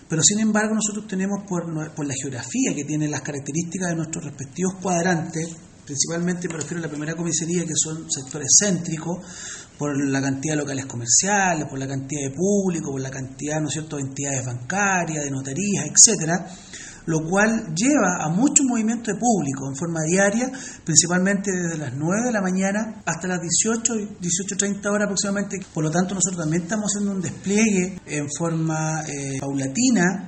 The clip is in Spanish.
pero sin embargo nosotros tenemos por la geografía que tiene las características de nuestros respectivos cuadrantes, principalmente me refiero a la primera comisaría, que son sectores céntricos, por la cantidad de locales comerciales, por la cantidad de público, por la cantidad, ¿no es cierto?, de entidades bancarias, de notarías, etcétera, lo cual lleva a mucho movimiento de público en forma diaria, principalmente desde las 9 de la mañana hasta las 18:30 horas aproximadamente. Por lo tanto, nosotros también estamos haciendo un despliegue en forma paulatina